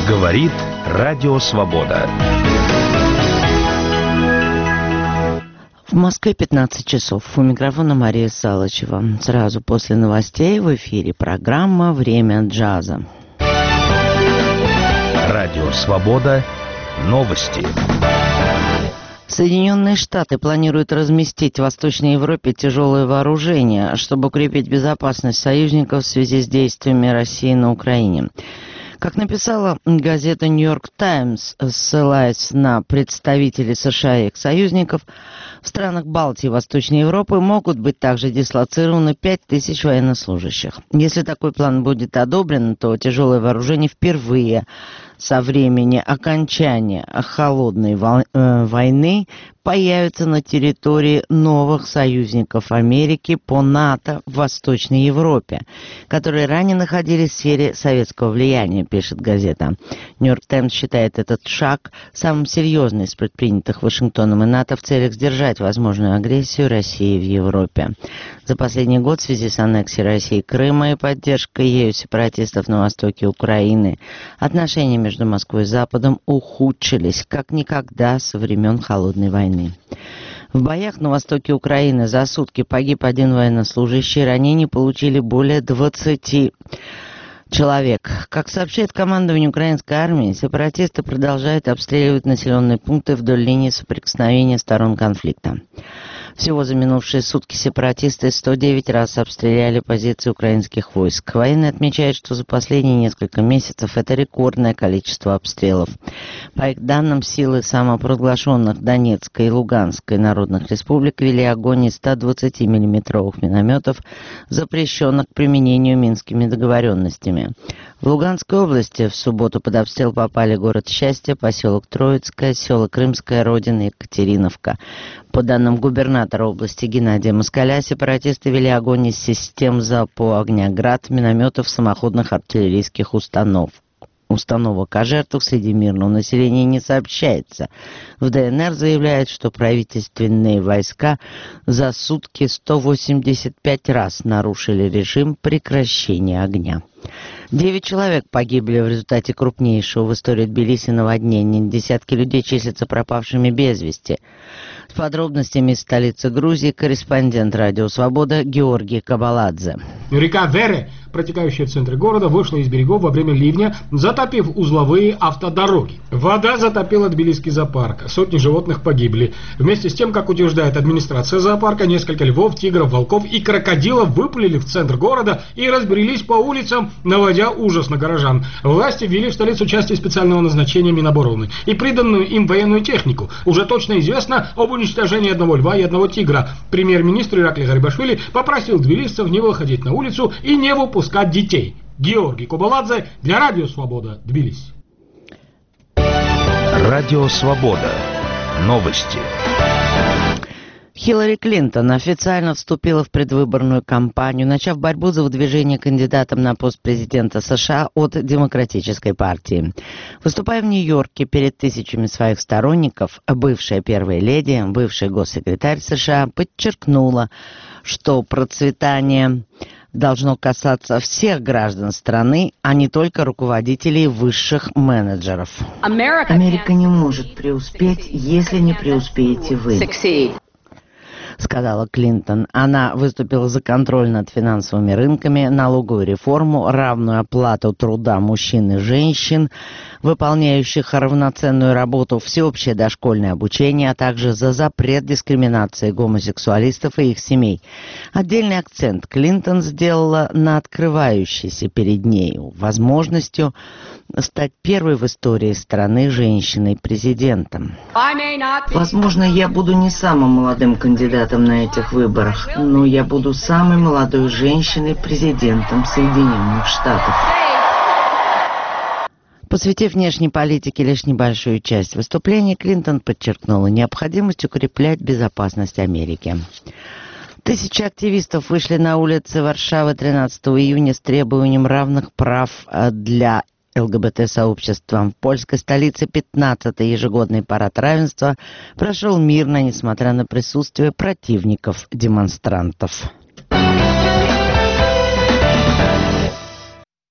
Говорит Радио Свобода. В Москве 15 часов. У микрофона Мария Салычева. Сразу после новостей в эфире программа «Время джаза». Радио Свобода. Новости. Соединенные Штаты планируют разместить в Восточной Европе тяжелое вооружение, чтобы укрепить безопасность союзников в связи с действиями России на Украине. Как написала газета «Нью-Йорк Таймс», ссылаясь на представителей США и их союзников, в странах Балтии и Восточной Европы могут быть также дислоцированы 5000 военнослужащих. Если такой план будет одобрен, то тяжелое вооружение впервые со времени окончания холодной войны появится на территории новых союзников Америки по НАТО в Восточной Европе, которые ранее находились в сфере советского влияния, пишет газета. «Нью-Йорк Таймс» считает этот шаг самым серьезным из предпринятых Вашингтоном и НАТО в целях сдержать возможную агрессию России в Европе. За последний год в связи с аннексией России Крыма и поддержкой ею сепаратистов на востоке Украины отношения между Москвой и Западом ухудшились как никогда со времен Холодной войны. В боях на востоке Украины за сутки погиб один военнослужащий, ранений получили более 20 человек. Как сообщает командование украинской армии, сепаратисты продолжают обстреливать населенные пункты вдоль линии соприкосновения сторон конфликта. Всего за минувшие сутки сепаратисты 109 раз обстреляли позиции украинских войск. Военные отмечают, что за последние несколько месяцев это рекордное количество обстрелов. По их данным, силы самопровозглашенных Донецкой и Луганской народных республик вели огонь из 120 миллиметровых минометов, запрещенных к применению Минскими договоренностями. В Луганской области в субботу под обстрел попали город Счастье, поселок Троицкое, село Крымская, Родина, Екатериновка. По данным губернатора области Геннадия Москаля, сепаратисты вели огонь из систем залпового огня «Град», минометов, самоходных артиллерийских установок. О жертвах среди мирного населения не сообщается. В ДНР заявляют, что правительственные войска за сутки 185 раз нарушили режим прекращения огня. 9 человек погибли в результате крупнейшего в истории Тбилиси наводнения. Десятки людей числятся пропавшими без вести. С подробностями из столицы Грузии корреспондент «Радио Свобода» Георгий Кабаладзе. Река Вере, протекающая в центре города, вышла из берегов во время ливня, затопив узловые автодороги. Вода затопила Тбилисский зоопарк. Сотни животных погибли. Вместе с тем, как утверждает администрация зоопарка, несколько львов, тигров, волков и крокодилов выплыли в центр города и разбрелись по улицам, наводя ужас на горожан. Власти ввели в столицу части специального назначения Минобороны и приданную им военную технику. Уже точно известно об уничтожении одного льва и одного тигра. Премьер-министр Ираклий Гарибашвили попросил тбилисцев не выходить на улицу и не выпускать детей. Георгий Кабаладзе для Радио Свобода, Тбилиси. Радио Свобода. Новости. Хиллари Клинтон официально вступила в предвыборную кампанию, начав борьбу за выдвижение кандидатом на пост президента США от Демократической партии. Выступая в Нью-Йорке перед тысячами своих сторонников, бывшая первая леди, бывший госсекретарь США подчеркнула, что процветание должно касаться всех граждан страны, а не только руководителей высших менеджеров. Америка не может преуспеть, если не преуспеете вы, сказала Клинтон. Она выступила за контроль над финансовыми рынками, налоговую реформу, равную оплату труда мужчин и женщин, выполняющих равноценную работу, всеобщее дошкольное обучение, а также за запрет дискриминации гомосексуалистов и их семей. Отдельный акцент Клинтон сделала на открывающейся перед нею возможностью стать первой в истории страны женщиной-президентом. Возможно, я буду не самым молодым кандидатом на этих выборах, но я буду самой молодой женщиной-президентом Соединенных Штатов. Посвятив внешней политике лишь небольшую часть выступления, Клинтон подчеркнула необходимость укреплять безопасность Америки. Тысячи активистов вышли на улицы Варшавы 13 июня с требованием равных прав для ЛГБТ-сообщества. В польской столице 15-й ежегодный парад равенства прошел мирно, несмотря на присутствие противников демонстрантов.